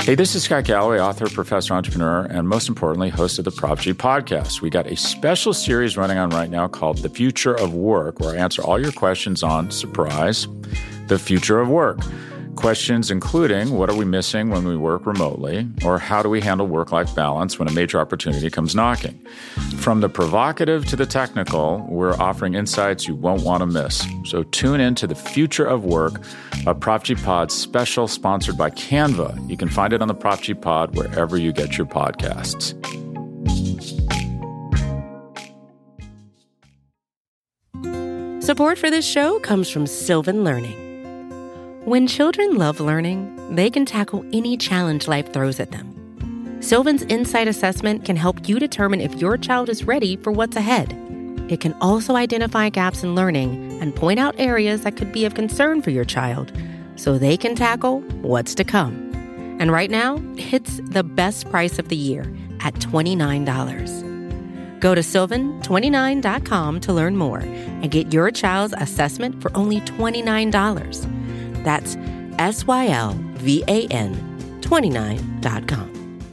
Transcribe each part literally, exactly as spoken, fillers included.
Hey, this is Scott Galloway, author, professor, entrepreneur, and most importantly, host of the Prop G podcast. We got a special series running on right now called The Future of Work, where I answer all your questions on, surprise, the future of work. Questions including, what are we missing when we work remotely? Or how do we handle work-life balance when a major opportunity comes knocking? From the provocative to the technical, we're offering insights you won't want to miss. So tune in to The Future of Work, a Prop G Pod special sponsored by Canva. You can find it on the Prop G Pod wherever you get your podcasts. Support for this show comes from Sylvan Learning. When children love learning, they can tackle any challenge life throws at them. Sylvan's Insight Assessment can help you determine if your child is ready for what's ahead. It can also identify gaps in learning and point out areas that could be of concern for your child so they can tackle what's to come. And right now, it's the best price of the year at twenty-nine dollars. Go to sylvan twenty-nine dot com to learn more and get your child's assessment for only twenty-nine dollars. That's S Y L V A N twenty-nine dot com.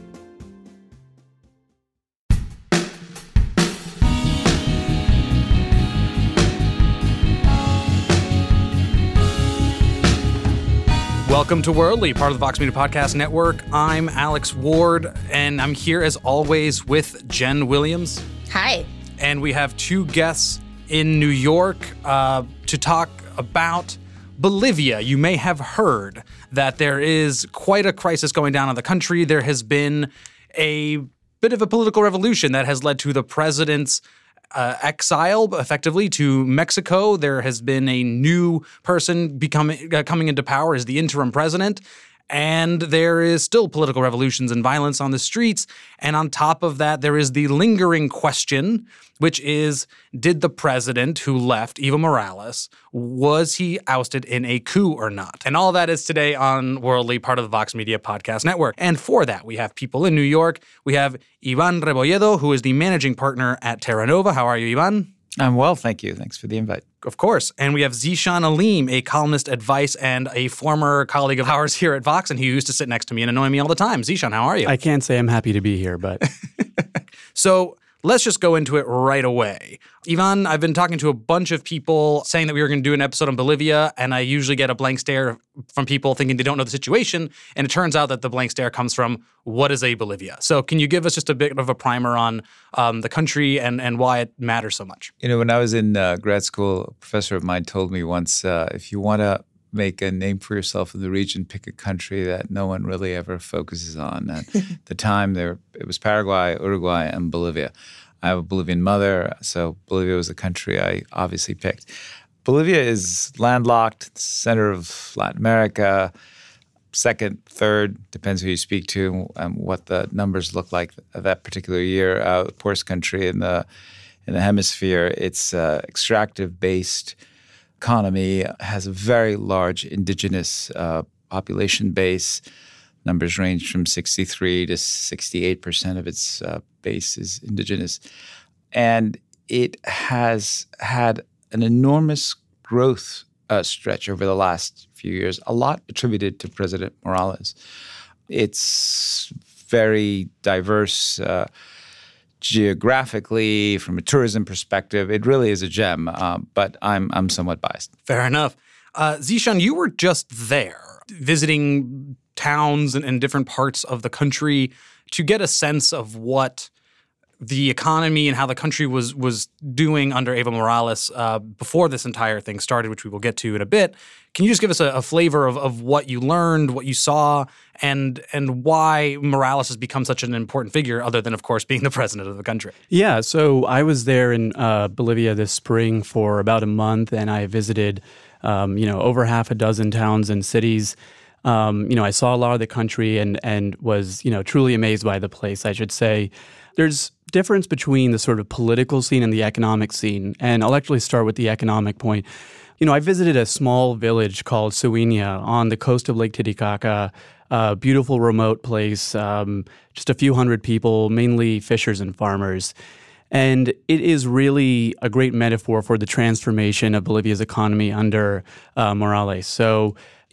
Welcome to Worldly, part of the Vox Media Podcast Network. I'm Alex Ward, and I'm here as always with Jen Williams. Hi. And we have two guests in New York uh, to talk about Bolivia. You may have heard that there is quite a crisis going down in the country. There has been a bit of a political revolution that has led to the president's uh, exile, effectively, to Mexico. There has been a new person becoming uh, coming into power as the interim president. And there is still political revolutions and violence on the streets. And on top of that, there is the lingering question, which is, did the president who left, Evo Morales, was he ousted in a coup or not? And all that is today on Worldly, part of the Vox Media Podcast Network. And for that, we have people in New York. We have Ivan Rebolledo, who is the managing partner at Terra Nova. How are you, Ivan? I'm well, thank you. Thanks for the invite. Of course. And we have Zeeshan Aleem, a columnist at Vice and a former colleague of ours here at Vox, and he used to sit next to me and annoy me all the time. Zeeshan, how are you? I can't say I'm happy to be here, but... So let's just go into it right away. Ivan, I've been talking to a bunch of people saying that we were going to do an episode on Bolivia, and I usually get a blank stare from people thinking they don't know the situation, and it turns out that the blank stare comes from, what is a Bolivia? So can you give us just a bit of a primer on um, the country and, and why it matters so much? You know, when I was in uh, grad school, a professor of mine told me once, uh, if you want to make a name for yourself in the region, pick a country that no one really ever focuses on. At the time, there it was Paraguay, Uruguay, and Bolivia. I have a Bolivian mother, so Bolivia was the country I obviously picked. Bolivia is landlocked, center of Latin America, second, third, depends who you speak to and what the numbers look like that particular year. Uh, the poorest country in the in the hemisphere. It's uh, extractive-based economy, has a very large indigenous uh, population base. Numbers range from sixty-three to sixty-eight percent of its uh, base is indigenous. And it has had an enormous growth uh, stretch over the last few years, a lot attributed to President Morales. It's very diverse uh, geographically, from a tourism perspective. It really is a gem, uh, but I'm I'm somewhat biased. Fair enough. Uh, Zeeshan, you were just there visiting towns and, and different parts of the country to get a sense of what the economy and how the country was was doing under Evo Morales uh, before this entire thing started, which we will get to in a bit. Can you just give us a, a flavor of, of what you learned, what you saw, and and why Morales has become such an important figure, other than, of course, being the president of the country? Yeah, so I was there in uh, Bolivia this spring for about a month, and I visited, um, you know, over half a dozen towns and cities. Um, you know, I saw a lot of the country and and was, you know, truly amazed by the place, I should say. There's difference between the sort of political scene and the economic scene, and I'll actually start with the economic point. You know, I visited a small village called Sueña on the coast of Lake Titicaca, a beautiful remote place, um, just a few hundred people, mainly fishers and farmers. And it is really a great metaphor for the transformation of Bolivia's economy under uh, Morales. So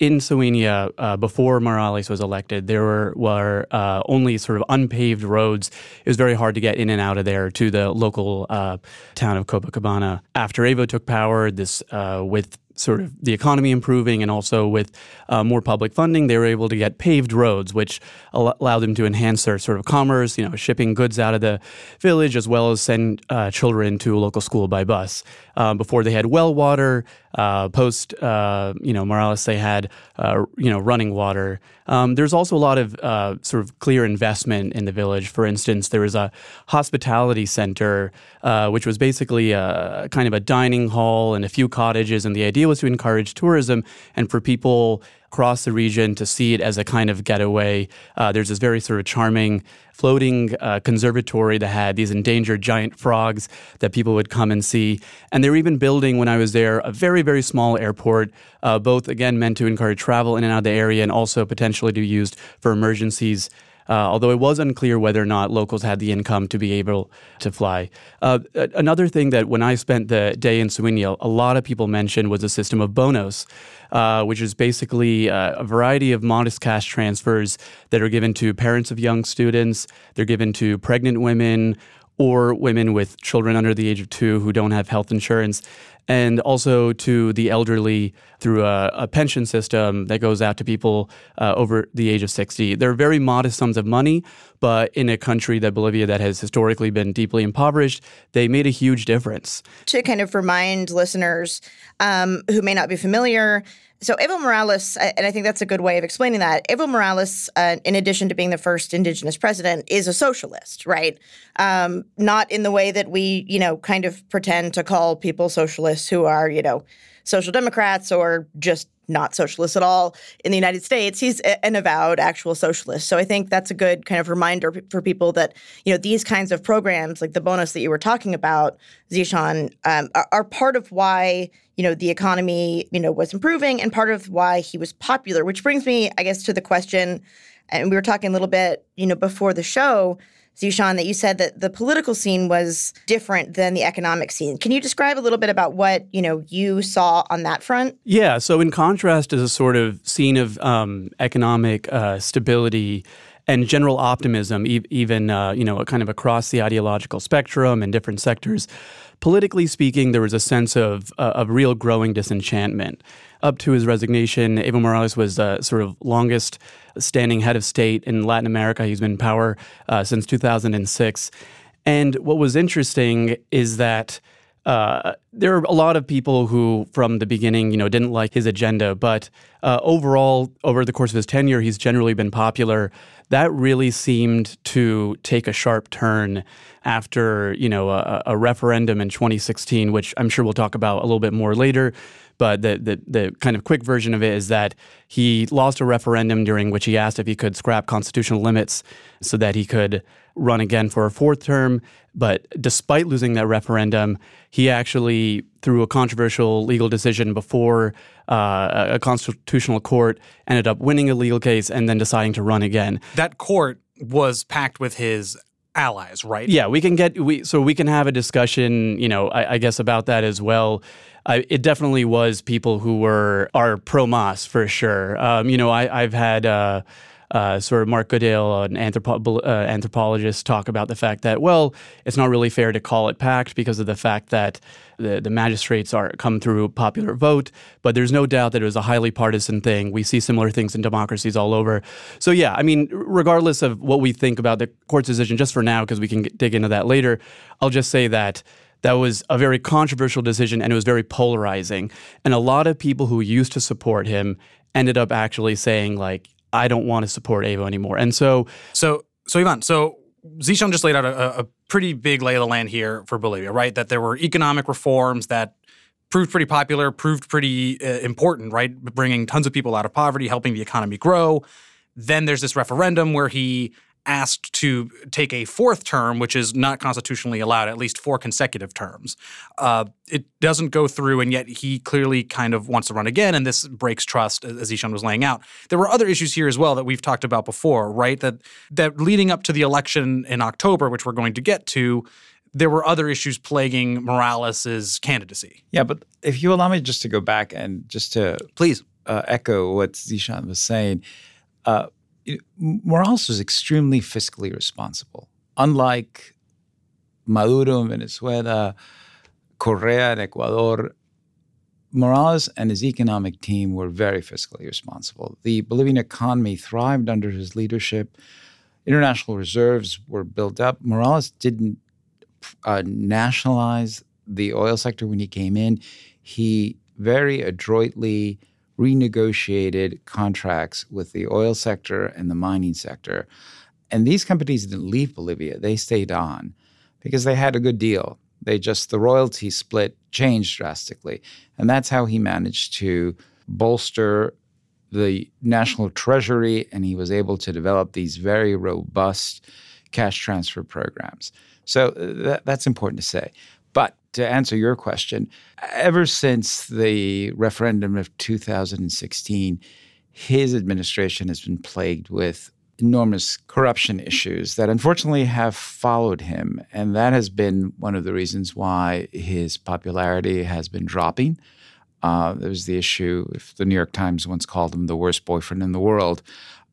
in Sardinia, uh, before Morales was elected, there were, were uh, only sort of unpaved roads. It was very hard to get in and out of there to the local uh, town of Copacabana. After Evo took power, this uh, with sort of the economy improving and also with uh, more public funding, they were able to get paved roads, which al- allowed them to enhance their sort of commerce, you know, shipping goods out of the village as well as send uh, children to a local school by bus. Uh, before they had well water, uh, post, uh, you know, Morales, they had, uh, you know, running water. Um, there's also a lot of uh, sort of clear investment in the village. For instance, there was a hospitality center, uh, which was basically a kind of a dining hall and a few cottages, and the idea was to encourage tourism and for people across the region to see it as a kind of getaway. Uh, there's this very sort of charming floating uh, conservatory that had these endangered giant frogs that people would come and see. And they were even building, when I was there, a very, very small airport, uh, both, again, meant to encourage travel in and out of the area and also potentially to be used for emergencies. Uh, although it was unclear whether or not locals had the income to be able to fly. Uh, another thing that when I spent the day in Sardinia, a lot of people mentioned was a system of bonos, uh, which is basically uh, a variety of modest cash transfers that are given to parents of young students. They're given to pregnant women or women with children under the age of two who don't have health insurance, and also to the elderly through a, a pension system that goes out to people uh, over the age of sixty. They're very modest sums of money, but in a country that Bolivia that has historically been deeply impoverished, they made a huge difference. To kind of remind listeners um, who may not be familiar, so Evo Morales, and I think that's a good way of explaining that, Evo Morales, uh, in addition to being the first indigenous president, is a socialist, right? Um, not in the way that we, you know, kind of pretend to call people socialists who are, you know, social democrats or just not socialists at all in the United States. He's an avowed actual socialist. So I think that's a good kind of reminder for people that, you know, these kinds of programs, like the bonus that you were talking about, Zishan, um, are, are part of why, you know, the economy, you know, was improving and part of why he was popular, which brings me, I guess, to the question, and we were talking a little bit, you know, before the show, Zishan, that you said that the political scene was different than the economic scene. Can you describe a little bit about what, you know, you saw on that front? Yeah. So in contrast to the sort of scene of um, economic uh, stability and general optimism, e- even, uh, you know, kind of across the ideological spectrum and different sectors, politically speaking, there was a sense of, uh, of real growing disenchantment. Up to his resignation, Evo Morales was uh, sort of longest standing head of state in Latin America. He's been in power uh, since two thousand six. And what was interesting is that uh, there are a lot of people who, from the beginning, you know, didn't like his agenda. But uh, overall, over the course of his tenure, he's generally been popular. That really seemed to take a sharp turn after, you know, a, a referendum in twenty sixteen, which I'm sure we'll talk about a little bit more later. But the, the the kind of quick version of it is that he lost a referendum during which he asked if he could scrap constitutional limits so that he could run again for a fourth term. But despite losing that referendum, he actually, through a controversial legal decision before uh, a constitutional court, ended up winning a legal case and then deciding to run again. That court was packed with his allies, right? Yeah, we can get we so we can have a discussion, you know, I, I guess about that as well. I, it definitely was people who were are pro-Mas for sure. Um, you know, I, I've had uh, uh, sort of Mark Goodale, an anthropo- uh, anthropologist, talk about the fact that, well, it's not really fair to call it packed because of the fact that the, the magistrates are come through popular vote. But there's no doubt that it was a highly partisan thing. We see similar things in democracies all over. So yeah, I mean, regardless of what we think about the court's decision, just for now, because we can get, dig into that later, I'll just say that that was a very controversial decision and it was very polarizing. And a lot of people who used to support him ended up actually saying, like, I don't want to support Evo anymore. And so... So, so Ivan, so Zishan just laid out a, a pretty big lay of the land here for Bolivia, right? That there were economic reforms that proved pretty popular, proved pretty uh, important, right? Bringing tons of people out of poverty, helping the economy grow. Then there's this referendum where he asked to take a fourth term, which is not constitutionally allowed, at least four consecutive terms. Uh, it doesn't go through, and yet he clearly kind of wants to run again, and this breaks trust, as Zishan was laying out. There were other issues here as well that we've talked about before, right? That that leading up to the election in October, which we're going to get to, there were other issues plaguing Morales' candidacy. Yeah, but if you allow me just to go back and just to Please. uh, echo what Zishan was saying. Uh, Morales was extremely fiscally responsible. Unlike Maduro in Venezuela, Correa in Ecuador, Morales and his economic team were very fiscally responsible. The Bolivian economy thrived under his leadership. International reserves were built up. Morales didn't uh, nationalize the oil sector when he came in. He very adroitly renegotiated contracts with the oil sector and the mining sector. And these companies didn't leave Bolivia. They stayed on because they had a good deal. They just, the royalty split changed drastically. And that's how he managed to bolster the national treasury, and he was able to develop these very robust cash transfer programs. So that, that's important to say. But to answer your question, ever since the referendum of two thousand sixteen, his administration has been plagued with enormous corruption issues that unfortunately have followed him. And that has been one of the reasons why his popularity has been dropping. Uh, there was the issue, if the New York Times once called him the worst boyfriend in the world,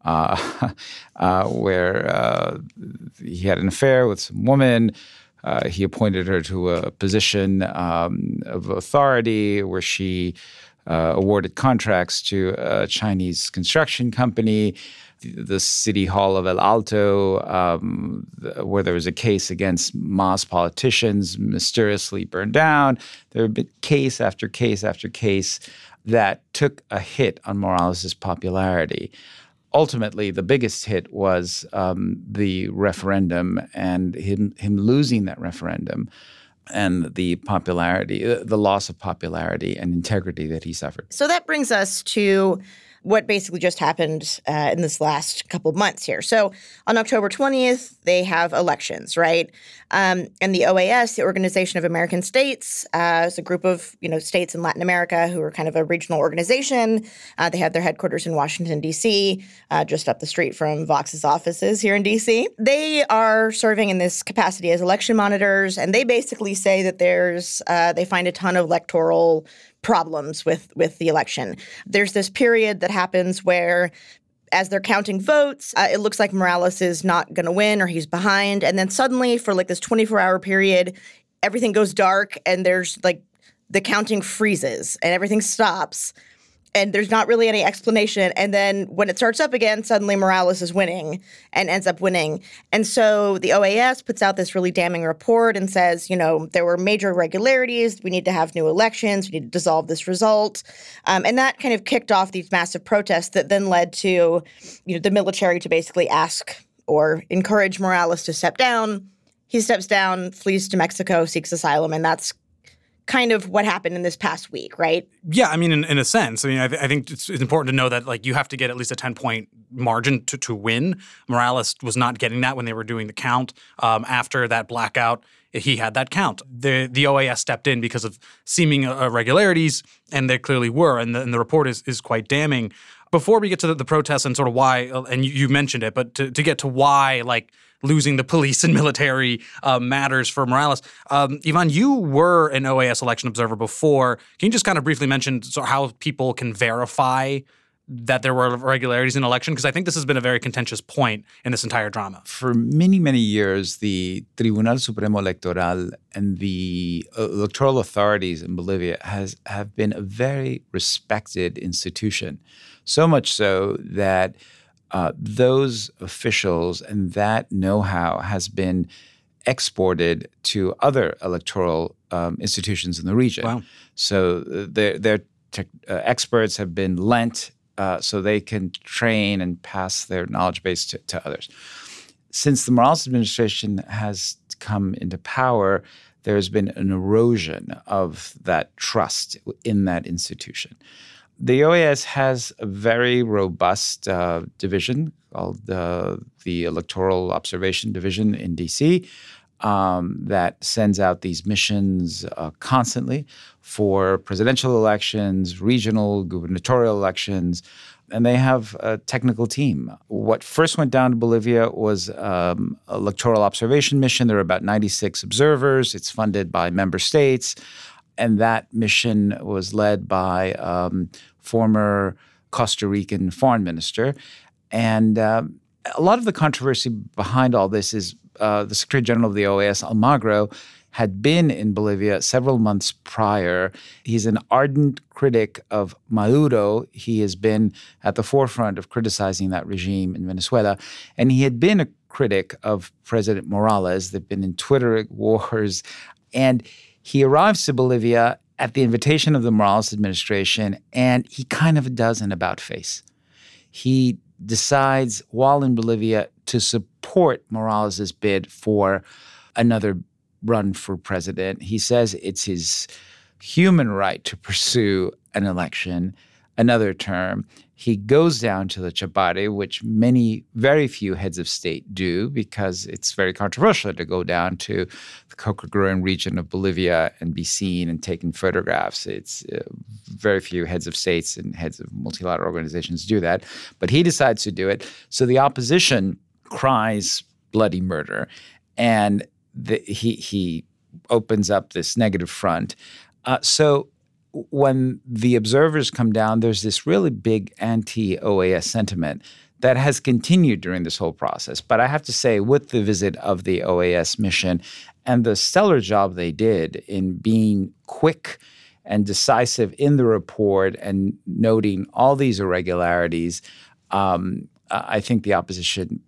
uh, uh, where uh, he had an affair with some woman. Uh, he appointed her to a position um, of authority where she uh, awarded contracts to a Chinese construction company. The, the city hall of El Alto, um, the, where there was a case against Mas politicians, mysteriously burned down. There have been case after case after case that took a hit on Morales' popularity. Ultimately, the biggest hit was um, the referendum and him him losing that referendum and the popularity, the loss of popularity and integrity that he suffered. So that brings us to what basically just happened uh, in this last couple of months here. So on October twentieth, they have elections, right? Um, and the O A S, the Organization of American States, uh, is a group of you know states in Latin America who are kind of a regional organization. Uh, they have their headquarters in Washington, D C, uh, just up the street from Vox's offices here in D C. They are serving in this capacity as election monitors, and they basically say that there's uh, they find a ton of electoral problems with with the election. There's this period that happens where as they're counting votes, uh, it looks like Morales is not going to win or he's behind. And then suddenly for like this twenty-four hour period, everything goes dark and there's like the counting freezes and everything stops. And there's not really any explanation. And then when it starts up again, suddenly Morales is winning and ends up winning. And so the O A S puts out this really damning report and says, you know, there were major irregularities. We need to have new elections. We need to dissolve this result. Um, and that kind of kicked off these massive protests that then led to, you know, the military to basically ask or encourage Morales to step down. He steps down, flees to Mexico, seeks asylum, and that's kind of what happened in this past week, right? Yeah, I mean, in, in a sense. I mean, I, th- I think it's, it's important to know that, like, you have to get at least a ten-point margin to, to win. Morales was not getting that when they were doing the count. Um, after that blackout, he had that count. The the O A S stepped in because of seeming irregularities, and there clearly were, and the, and the report is is quite damning. Before we get to the, the protests and sort of why, and you, you mentioned it, but to, to get to why, like, losing the police and military uh, matters for Morales. Um, Ivan, you were an O A S election observer before. Can you just kind of briefly mention so how people can verify that there were irregularities in election? Because I think this has been a very contentious point in this entire drama. For many, many years, the Tribunal Supremo Electoral and the electoral authorities in Bolivia has have been a very respected institution, so much so that Uh, those officials and that know-how has been exported to other electoral um, institutions in the region. Wow. So uh, their, their te- uh, experts have been lent uh, so they can train and pass their knowledge base to, to others. Since the Morales administration has come into power, there's been an erosion of that trust in that institution. The O A S has a very robust uh, division called uh, the Electoral Observation Division in D C um, that sends out these missions uh, constantly for presidential elections, regional, gubernatorial elections, and they have a technical team. What first went down to Bolivia was um, an electoral observation mission. There are about ninety-six observers. It's funded by member states. And that mission was led by um, former Costa Rican foreign minister. And uh, a lot of the controversy behind all this is uh, the Secretary General of the O A S, Almagro, had been in Bolivia several months prior. He's an ardent critic of Maduro. He has been at the forefront of criticizing that regime in Venezuela. And he had been a critic of President Morales. They've been in Twitter wars. And he arrives to Bolivia at the invitation of the Morales administration, and he kind of does an about-face. He decides, while in Bolivia, to support Morales' bid for another run for president. He says it's his human right to pursue an election, another term. He goes down to the Chapare, which many, very few heads of state do, because it's very controversial to go down to the Cochrane region of Bolivia and be seen and taken photographs. It's uh, very few heads of states and heads of multilateral organizations do that. But he decides to do it. So the opposition cries bloody murder. And the, he, he opens up this negative front. Uh, so when the observers come down, there's this really big anti-O A S sentiment that has continued during this whole process. But I have to say, with the visit of the O A S mission and the stellar job they did in being quick and decisive in the report and noting all these irregularities, um, I think the opposition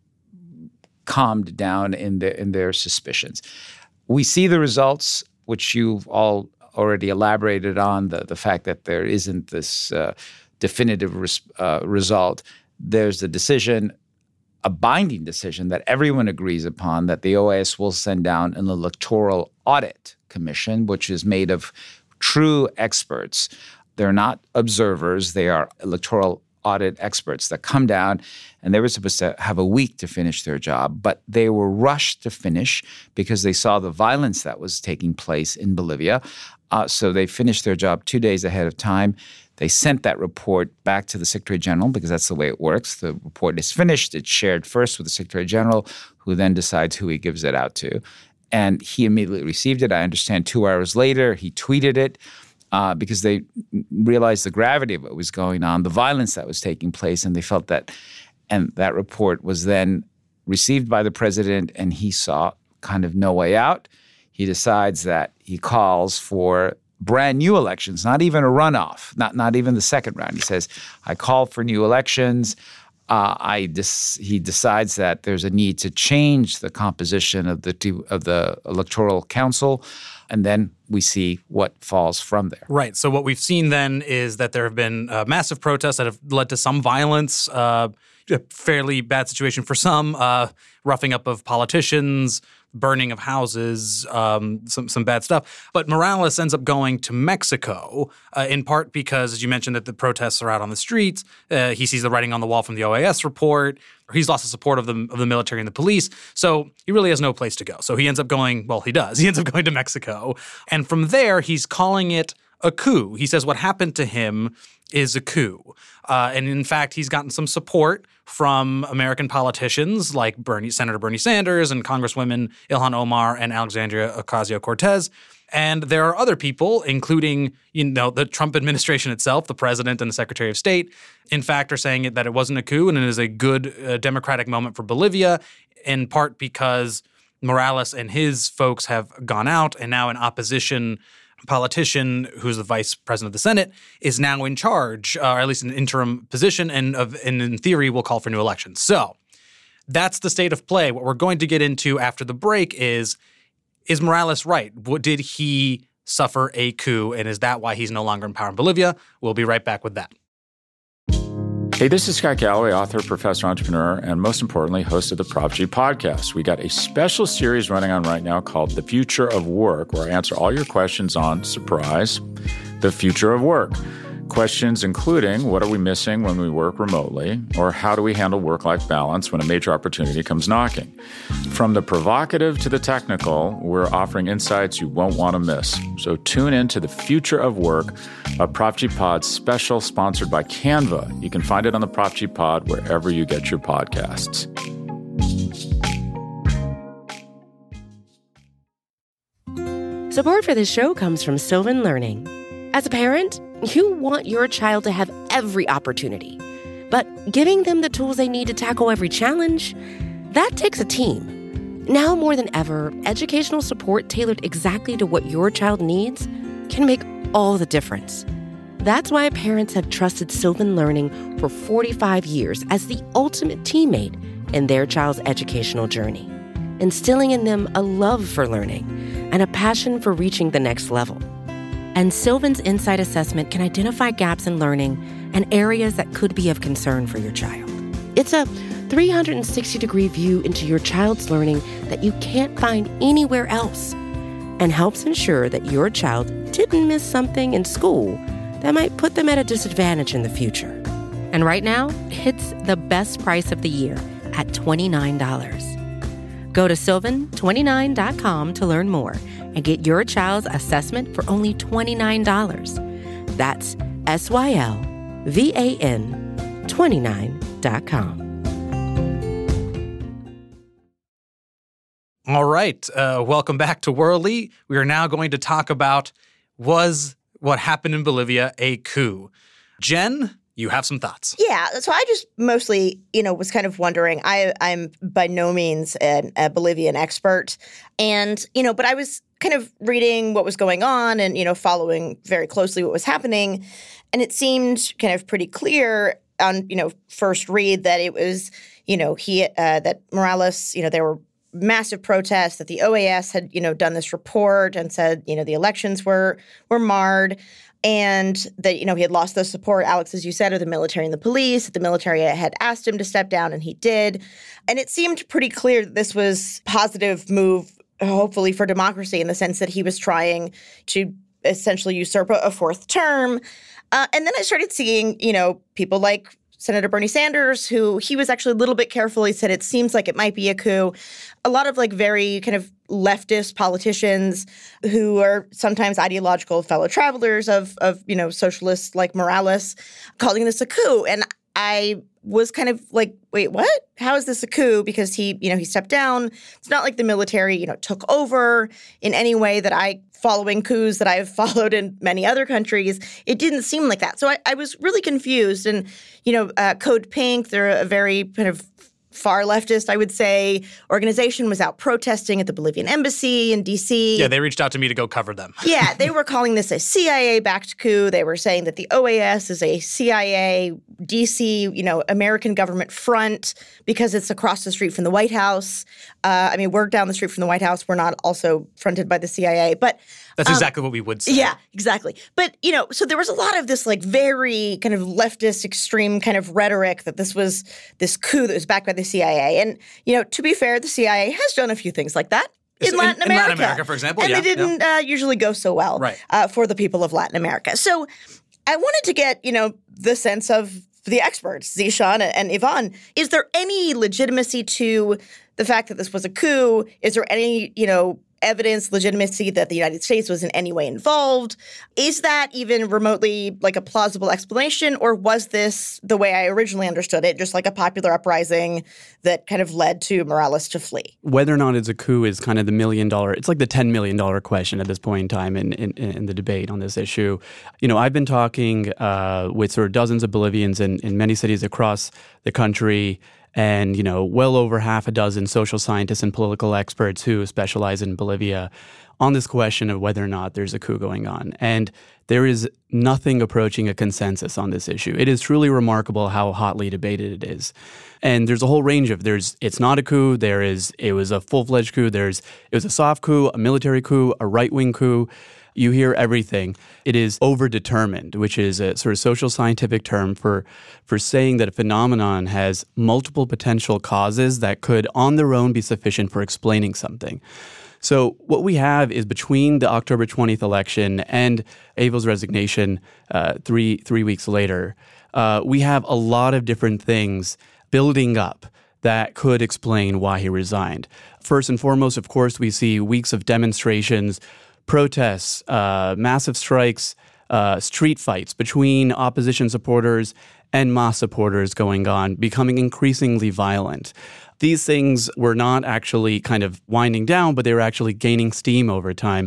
calmed down in their, in their suspicions. We see the results, which you've all already elaborated on, the, the fact that there isn't this uh, definitive res- uh, result. There's a decision, a binding decision that everyone agrees upon, that the O A S will send down an electoral audit commission, which is made of true experts. They're not observers. They are electoral audit experts that come down, and they were supposed to have a week to finish their job, but they were rushed to finish because they saw the violence that was taking place in Bolivia. Uh, so they finished their job two days ahead of time. They sent that report back to the Secretary General because that's the way it works. The report is finished. It's shared first with the Secretary General, who then decides who he gives it out to. And he immediately received it. I understand two hours later, he tweeted it. Uh, because they realized the gravity of what was going on, the violence that was taking place, and they felt that, and that report was then received by the president, and he saw kind of no way out. He decides that he calls for brand new elections, not even a runoff, not not even the second round. He says, I call for new elections. Uh, I dis- he decides that there's a need to change the composition of the two, of the Electoral Council, and then we see what falls from there. Right. So what we've seen then is that there have been uh, massive protests that have led to some violence, uh, a fairly bad situation for some, uh, roughing up of politicians, burning of houses, um, some some bad stuff. But Morales ends up going to Mexico, uh, in part because, as you mentioned, that the protests are out on the streets. Uh, he sees the writing on the wall from the O A S report. He's lost the support of the of the military and the police. So he really has no place to go. So he ends up going, well, he does. He ends up going to Mexico. And from there, he's calling it a coup. He says what happened to him is a coup. Uh, and in fact, he's gotten some support from American politicians like Bernie, Senator Bernie Sanders and Congresswomen Ilhan Omar and Alexandria Ocasio-Cortez. And there are other people, including, you know, the Trump administration itself, the president and the Secretary of State, in fact, are saying that it wasn't a coup and it is a good uh, democratic moment for Bolivia, in part because Morales and his folks have gone out, and now an opposition politician who's the vice president of the Senate is now in charge, uh, or at least an interim position, and, of, and in theory will call for new elections. So that's the state of play. What we're going to get into after the break is, is Morales right? What, did he suffer a coup, and is that why he's no longer in power in Bolivia? We'll be right back with that. Hey, this is Scott Galloway, author, professor, entrepreneur, and most importantly, host of the Prop G podcast. We got a special series running on right now called The Future of Work, where I answer all your questions on, surprise, the future of work. Questions including, what are we missing when we work remotely? Or how do we handle work-life balance when a major opportunity comes knocking? From the provocative to the technical, we're offering insights you won't want to miss. So tune in to The Future of Work, a Prop G Pod special sponsored by Canva. You can find it on the Prop G Pod wherever you get your podcasts. Support for this show comes from Sylvan Learning. As a parent, You want your child to have every opportunity, but giving them the tools they need to tackle every challenge, that takes a team. Now more than ever, educational support tailored exactly to what your child needs can make all the difference. That's why parents have trusted Sylvan Learning for forty-five years as the ultimate teammate in their child's educational journey, instilling in them a love for learning and a passion for reaching the next level. And Sylvan's Insight Assessment can identify gaps in learning and areas that could be of concern for your child. It's a three hundred sixty degree view into your child's learning that you can't find anywhere else, and helps ensure that your child didn't miss something in school that might put them at a disadvantage in the future. And right now, it's the best price of the year at twenty-nine dollars. Go to sylvan twenty-nine dot com to learn more and get your child's assessment for only twenty-nine dollars. That's S Y L V A N twenty-nine dot com. All right. Uh, welcome back to Worldly. We are now going to talk about, was what happened in Bolivia a coup? Jen, you have some thoughts. Yeah, so I just mostly, you know, was kind of wondering. I, I'm by no means an, a Bolivian expert, and you know, but I was kind of reading what was going on and you know, following very closely what was happening, and it seemed kind of pretty clear on you know first read that it was you know he uh, that Morales, you know, there were massive protests, that the O A S had you know done this report and said you know the elections were were marred. And that, you know, he had lost the support, Alex, as you said, of the military and the police. That the military had asked him to step down, and he did. And it seemed pretty clear that this was a positive move, hopefully, for democracy in the sense that he was trying to essentially usurp a, a fourth term. Uh, and then I started seeing, you know, people like Senator Bernie Sanders, who he was actually a little bit careful. He said it seems like it might be a coup. A lot of like very kind of leftist politicians who are sometimes ideological fellow travelers of, of you know, socialists like Morales calling this a coup. And I was kind of like, wait, what? How is this a coup? Because he, you know, he stepped down. It's not like the military, you know, took over in any way that I, following coups that I've followed in many other countries, it didn't seem like that. So I, I was really confused. And, you know, uh, Code Pink, they're a very kind of far leftist, I would say, organization, was out protesting at the Bolivian embassy in D C. Yeah, they reached out to me to go cover them. Yeah, they were calling this a C I A-backed coup. They were saying that the O A S is a C I A, D C, you know, American government front because it's across the street from the White House. Uh, I mean, we're down the street from the White House. We're not also fronted by the C I A, but That's um, exactly what we would say. Yeah, exactly. But, you know, so there was a lot of this like very kind of leftist extreme kind of rhetoric that this was this coup that was backed by the C I A. And, you know, to be fair, the C I A has done a few things like that. In Latin, in, America. in Latin America, for example. And yeah, they didn't yeah. uh, usually go so well right. uh, for the people of Latin America. So I wanted to get, you know, the sense of the experts, Zeeshan and Yvonne. Is there any legitimacy to the fact that this was a coup? Is there any, you know, evidence, legitimacy that the United States was in any way involved? Is that even remotely like a plausible explanation, or was this the way I originally understood it, just like a popular uprising that kind of led to Morales to flee? Whether or not it's a coup is kind of the million dollar, it's like the ten million dollars question at this point in time in, in, in the debate on this issue. You know, I've been talking uh, with sort of dozens of Bolivians in, in many cities across the country, and, you know, well over half a dozen social scientists and political experts who specialize in Bolivia on this question of whether or not there's a coup going on. And there is nothing approaching a consensus on this issue. It is truly remarkable how hotly debated it is. And there's a whole range of, there's, it's not a coup, there is, it was a full-fledged coup, there's, it was a soft coup, a military coup, a right-wing coup. You hear everything. It is overdetermined, which is a sort of social scientific term for, for saying that a phenomenon has multiple potential causes that could on their own be sufficient for explaining something. So what we have is between the October twentieth election and Evo's resignation uh, three, three weeks later, uh, we have a lot of different things building up that could explain why he resigned. First and foremost, of course, we see weeks of demonstrations, protests, uh, massive strikes, uh, street fights between opposition supporters and Mas supporters going on, becoming increasingly violent. These things were not actually kind of winding down, but they were actually gaining steam over time.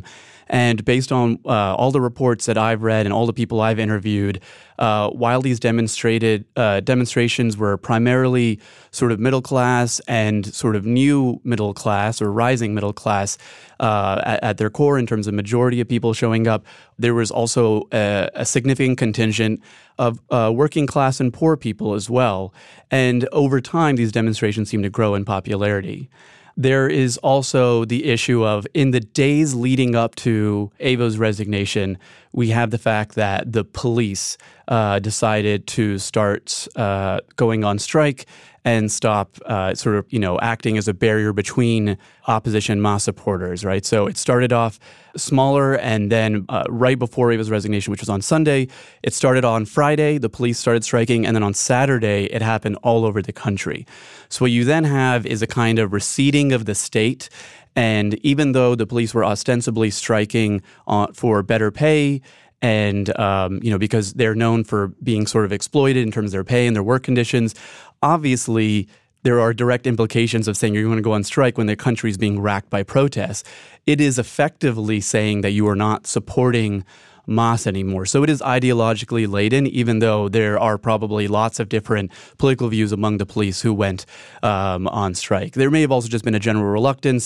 And based on uh, all the reports that I've read and all the people I've interviewed, uh, while these demonstrated uh, demonstrations were primarily sort of middle class and sort of new middle class or rising middle class uh, at, at their core in terms of majority of people showing up, there was also a, a significant contingent of uh, working class and poor people as well. And over time, these demonstrations seem to grow in popularity. There is also the issue of, in the days leading up to Evo's resignation, we have the fact that the police uh, decided to start uh, going on strike and stop uh, sort of, you know, acting as a barrier between opposition Ma supporters, right? So it started off smaller, and then uh, right before Evo's resignation, which was on Sunday, it started on Friday, the police started striking, and then on Saturday, it happened all over the country. So what you then have is a kind of receding of the state, and even though the police were ostensibly striking uh, for better pay, and um, you know, because they're known for being sort of exploited in terms of their pay and their work conditions, obviously there are direct implications of saying you're going to go on strike when the country is being racked by protests. It is effectively saying that you are not supporting Mas anymore. So it is ideologically laden, even though there are probably lots of different political views among the police who went um, on strike. There may have also just been a general reluctance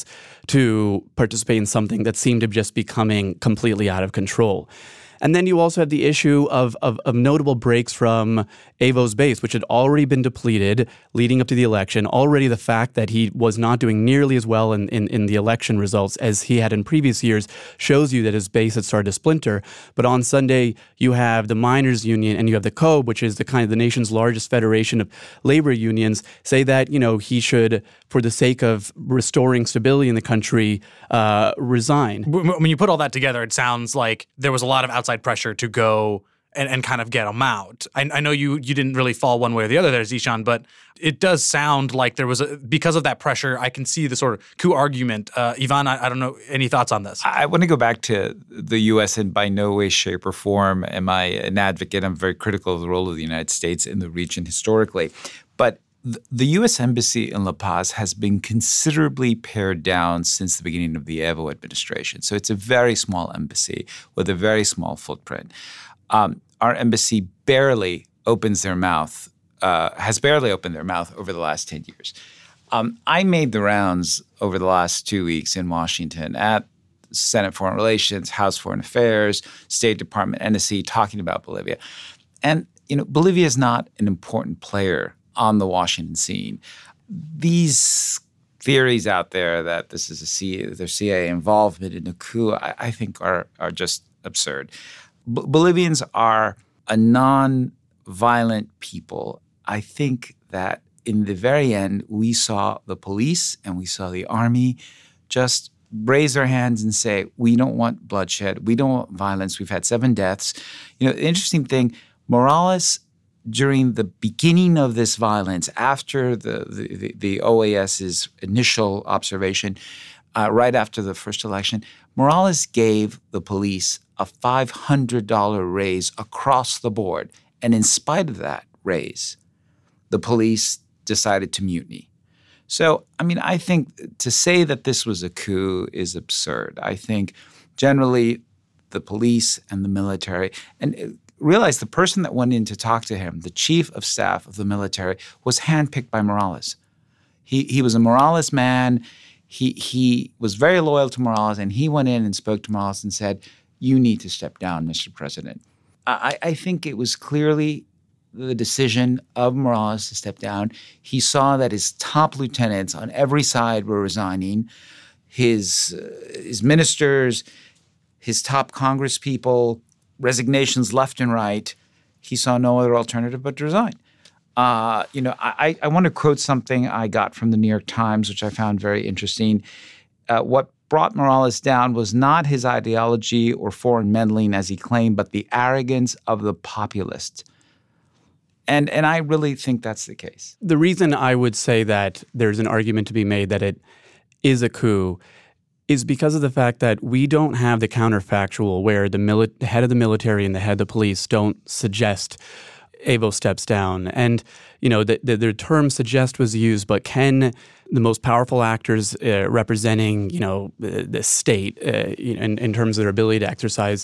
to participate in something that seemed to just be coming completely out of control. And then you also have the issue of, of, of notable breaks from Evo's base, which had already been depleted leading up to the election. Already the fact that he was not doing nearly as well in, in, in the election results as he had in previous years shows you that his base had started to splinter. But on Sunday, you have the miners' union and you have the C O B, which is the kind of the nation's largest federation of labor unions, say that, you know, he should, for the sake of restoring stability in the country, uh, resign. When you put all that together, it sounds like there was a lot of outside pressure to go and, and kind of get him out. I, I know you you didn't really fall one way or the other there, Zeeshan, but it does sound like there was a, because of that pressure, I can see the sort of coup argument. Uh, Ivan, I, I don't know, any thoughts on this? I want to go back to the U S, and by no way, shape, or form am I an advocate. I'm very critical of the role of the United States in the region historically. But the U S Embassy in La Paz has been considerably pared down since the beginning of the Evo administration. So it's a very small embassy with a very small footprint. Um, our embassy barely opens their mouth, uh, has barely opened their mouth over the last ten years. Um, I made the rounds over the last two weeks in Washington at Senate Foreign Relations, House Foreign Affairs, State Department, N S C, talking about Bolivia. And, you know, Bolivia is not an important player on the Washington scene. These theories out there that this is a C, there's C I A involvement in a coup, I, I think are are just absurd. B- Bolivians are a non-violent people. I think that in the very end, we saw the police and we saw the army just raise their hands and say, we don't want bloodshed, we don't want violence. We've had seven deaths. You know, the interesting thing, Morales, during the beginning of this violence, after the, the, the OAS's initial observation, uh, right after the first election, Morales gave the police a five hundred dollars raise across the board. And in spite of that raise, the police decided to mutiny. So, I mean, I think to say that this was a coup is absurd. I think generally the police and the military, and realize the person that went in to talk to him, the chief of staff of the military, was handpicked by Morales. He he was a Morales man. He he was very loyal to Morales, and he went in and spoke to Morales and said, "You need to step down, Mister President." I, I think it was clearly the decision of Morales to step down. He saw that his top lieutenants on every side were resigning, his uh, his ministers, his top Congress people, resignations left and right. He saw no other alternative but to resign. Uh, you know, I, I want to quote something I got from the New York Times, which I found very interesting. Uh, what brought Morales down was not his ideology or foreign meddling, as he claimed, but the arrogance of the populists. And and I really think that's the case. The reason I would say that there's an argument to be made that it is a coup is because of the fact that we don't have the counterfactual where the mili- head of the military and the head of the police don't suggest Evo steps down. And, you know, the, the, the term suggest was used, but can the most powerful actors uh, representing, you know, the, the state uh, in, in terms of their ability to exercise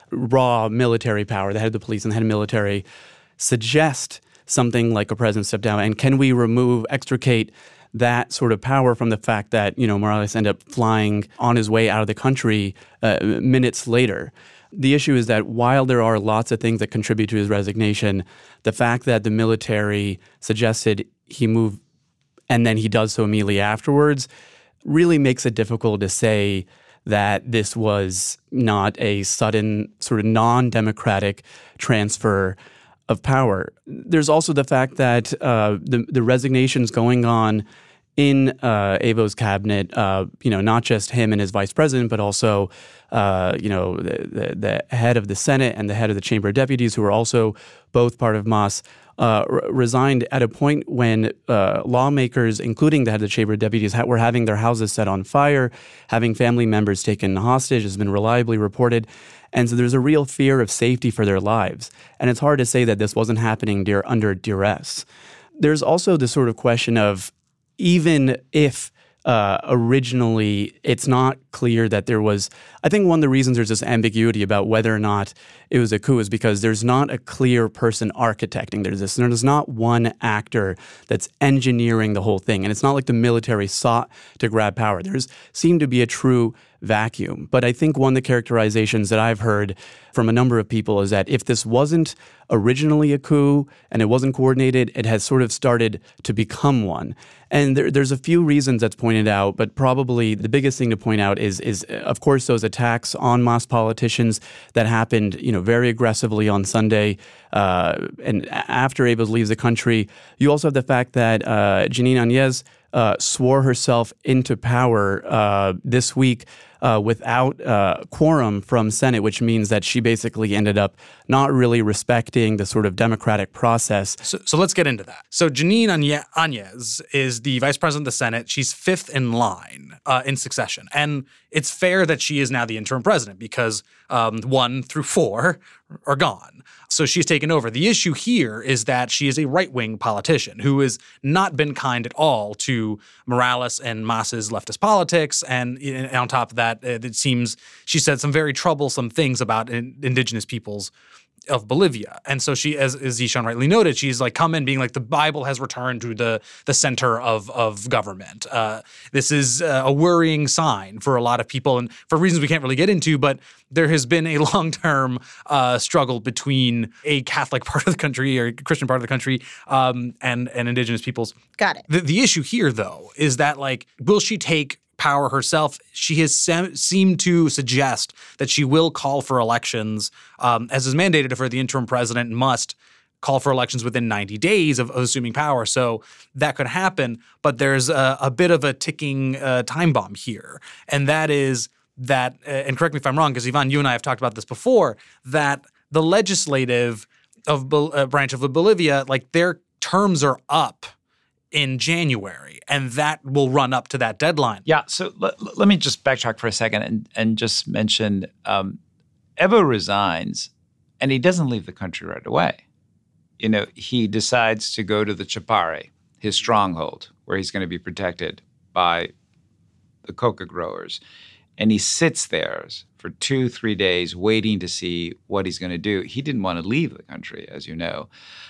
raw military power, the head of the police and the head of military, suggest something like a president step down? And can we remove, extricate that sort of power from the fact that, you know, Morales ended up flying on his way out of the country uh, minutes later? The issue is that while there are lots of things that contribute to his resignation, the fact that the military suggested he move and then he does so immediately afterwards really makes it difficult to say that this was not a sudden sort of non-democratic transfer of power. There's also the fact that uh, the, the resignations going on in uh, Evo's cabinet, uh, you know, not just him and his vice president, but also, uh, you know, the, the, the head of the Senate and the head of the Chamber of Deputies, who are also both part of M A S, uh, r- resigned at a point when uh, lawmakers, including the head of the Chamber of Deputies, ha- were having their houses set on fire, having family members taken hostage, has been reliably reported. And so there's a real fear of safety for their lives. And it's hard to say that this wasn't happening dear, under duress. There's also this sort of question of, even if uh, originally it's not clear that there was, I think one of the reasons there's this ambiguity about whether or not it was a coup is because there's not a clear person architecting. There's this, there's not one actor that's engineering the whole thing. And it's not like the military sought to grab power. There's seemed to be a true vacuum. But I think one of the characterizations that I've heard from a number of people is that if this wasn't originally a coup and it wasn't coordinated, it has sort of started to become one. And there, there's a few reasons that's pointed out, but probably the biggest thing to point out is, is of course, those attacks on M A S politicians that happened, you know, very aggressively on Sunday uh, and after Evo leaves the country. You also have the fact that uh, Jeanine Áñez uh, swore herself into power uh, this week Uh, without uh, quorum from Senate, which means that she basically ended up not really respecting the sort of democratic process. So, so let's get into that. So Jeanine Áñez is the vice president of the Senate. She's fifth in line uh, in succession. And it's fair that she is now the interim president because um, one through four are gone. So she's taken over. The issue here is that she is a right-wing politician who has not been kind at all to Morales and M A S's leftist politics. And, and on top of that, it seems she said some very troublesome things about in, indigenous peoples of Bolivia. And so she, as, as Zishan rightly noted, she's like come in being like the Bible has returned to the the center of, of government. Uh, this is uh, a worrying sign for a lot of people and for reasons we can't really get into, but there has been a long-term uh, struggle between a Catholic part of the country or Christian part of the country um, and, and indigenous peoples. Got it. The, the issue here, though, is that like, will she take power herself? She has se- seemed to suggest that she will call for elections, um, as is mandated of her. The interim president must call for elections within ninety days of, of assuming power. So that could happen, but there's a, a bit of a ticking uh, time bomb here. And that is that, uh, and correct me if I'm wrong, because Ivan, you and I have talked about this before, that the legislative of uh, branch of Bolivia, like their terms are up in January, and that will run up to that deadline. Yeah, so l- l- let me just backtrack for a second and, and just mention um, Evo resigns, and he doesn't leave the country right away. You know, he decides to go to the Chapare, his stronghold, where he's going to be protected by the coca growers. And he sits there for two, three days waiting to see what he's going to do. He didn't want to leave the country, as you know.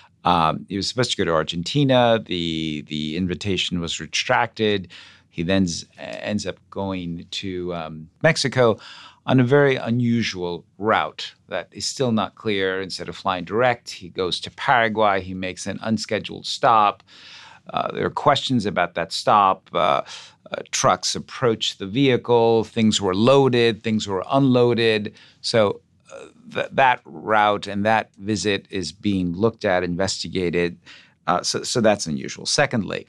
Um, he was supposed to go to Argentina. The the invitation was retracted. He then z- ends up going to um, Mexico on a very unusual route that is still not clear. Instead of flying direct, he goes to Paraguay. He makes an unscheduled stop. Uh, there are questions about that stop. Uh, uh, trucks approach the vehicle. Things were loaded. Things were unloaded. So Th- that route and that visit is being looked at, investigated. Uh, so, so that's unusual. Secondly,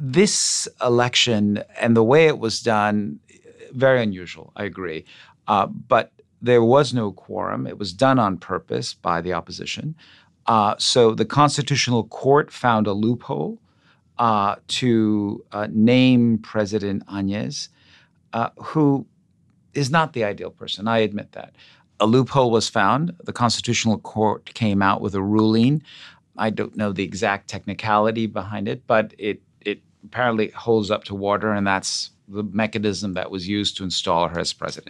this election and the way it was done, very unusual, I agree. Uh, but there was no quorum. It was done on purpose by the opposition. Uh, so the Constitutional Court found a loophole uh, to uh, name President Áñez, uh, who is not the ideal person. I admit that. A loophole was found. The Constitutional Court came out with a ruling I don't know the exact technicality behind it, but it it apparently holds up to water, and that's the mechanism that was used to install her as president.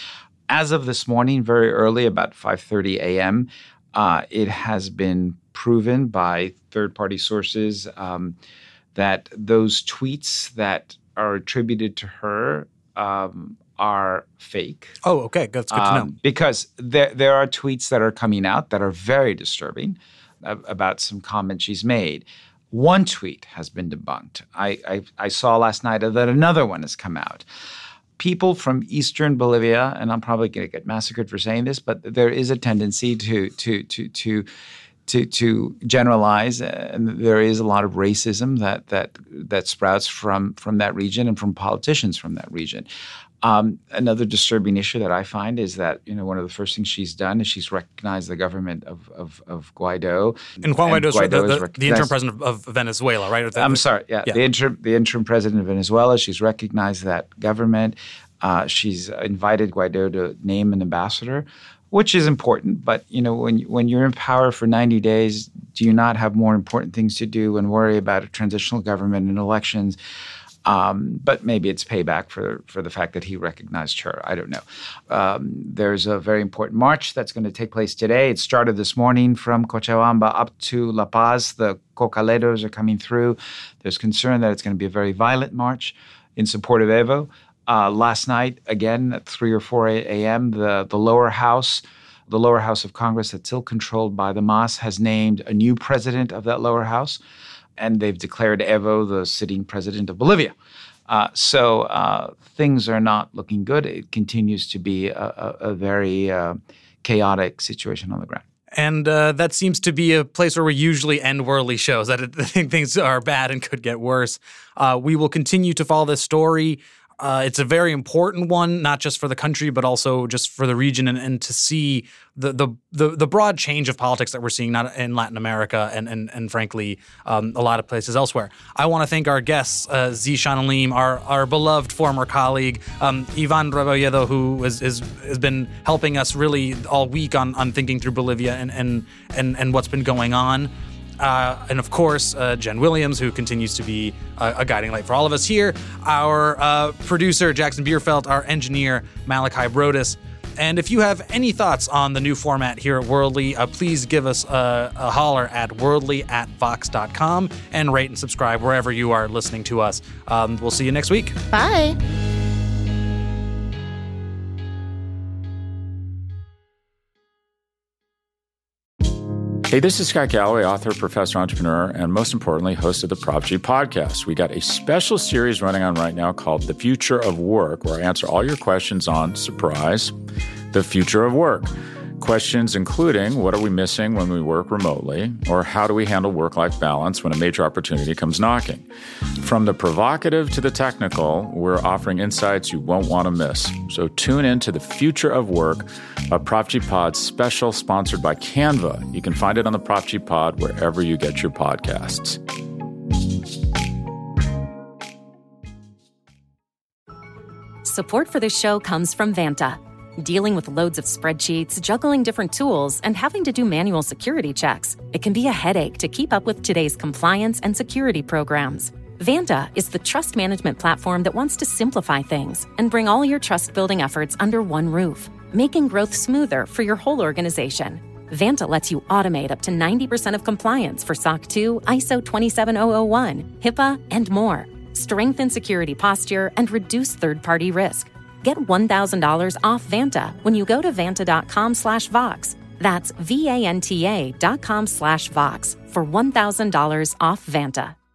As of this morning, very early, about five thirty a.m., uh, it has been proven by third-party sources um, that those tweets that are attributed to her um, are fake. Oh, okay. That's good to know. Um, because there there are tweets that are coming out that are very disturbing uh, about some comments she's made. One tweet has been debunked. I, I, I saw last night that another one has come out. People from eastern Bolivia, and I'm probably going to get massacred for saying this, but there is a tendency to to to to to, to generalize, and there is a lot of racism that that that sprouts from from that region and from politicians from that region. Um, another disturbing issue that I find is that, you know, one of the first things she's done is she's recognized the government of of, of Guaido. And Juan Guaido, Guaido the, the, the interim president of Venezuela, right? I'm sorry, yeah, yeah. the interim the interim president of Venezuela. She's recognized that government. Uh, she's invited Guaido to name an ambassador, which is important. But, you know, when when you're in power for ninety days, do you not have more important things to do and worry about a transitional government and elections? Um, but maybe it's payback for, for the fact that he recognized her. I don't know. Um, there's a very important march that's going to take place today. It started this morning from Cochabamba up to La Paz. The cocaleros are coming through. There's concern that it's going to be a very violent march in support of Evo. Uh, last night, again, at three or four a.m., the, the lower house, the lower house of Congress that's still controlled by the M A S, has named a new president of that lower house. And they've declared Evo the sitting president of Bolivia. Uh, so uh, things are not looking good. It continues to be a, a, a very uh, chaotic situation on the ground. And uh, that seems to be a place where we usually end worldly shows, that it, things are bad and could get worse. Uh, we will continue to follow this story. Uh, it's a very important one, not just for the country, but also just for the region, and, and to see the, the the the broad change of politics that we're seeing not in Latin America and and and frankly um, a lot of places elsewhere. I want to thank our guests, uh, Zeeshan Aleem, our our beloved former colleague, um, Ivan Rebolledo, who is, is has been helping us really all week on on thinking through Bolivia and and and, and what's been going on. Uh, and of course, uh, Jen Williams, who continues to be a, a guiding light for all of us here. Our uh, producer, Jackson Bierfeld. Our engineer, Malachi Brodus. And if you have any thoughts on the new format here at Worldly, uh, please give us a, a holler at worldly at vox dot com and rate and subscribe wherever you are listening to us. Um, we'll see you next week. Bye. Hey, this is Scott Galloway, author, professor, entrepreneur, and most importantly, host of the Prop G podcast. We got a special series running on right now called The Future of Work, where I answer all your questions on, surprise, the future of work. Questions including, what are we missing when we work remotely? Or how do we handle work-life balance when a major opportunity comes knocking? From the provocative to the technical, we're offering insights you won't want to miss. So tune in to The Future of Work, a Prop G Pod special sponsored by Canva. You can find it on the Prop G Pod wherever you get your podcasts. Support for this show comes from Vanta. Dealing with loads of spreadsheets, juggling different tools, and having to do manual security checks, it can be a headache to keep up with today's compliance and security programs. Vanta is the trust management platform that wants to simplify things and bring all your trust-building efforts under one roof, making growth smoother for your whole organization. Vanta lets you automate up to ninety percent of compliance for S O C two, I S O twenty-seven thousand one, HIPAA, and more. Strengthen security posture and reduce third-party risk. Get one thousand dollars off Vanta when you go to vanta.com slash Vox. That's V-A-N-T-A dot com slash Vox for one thousand dollars off Vanta.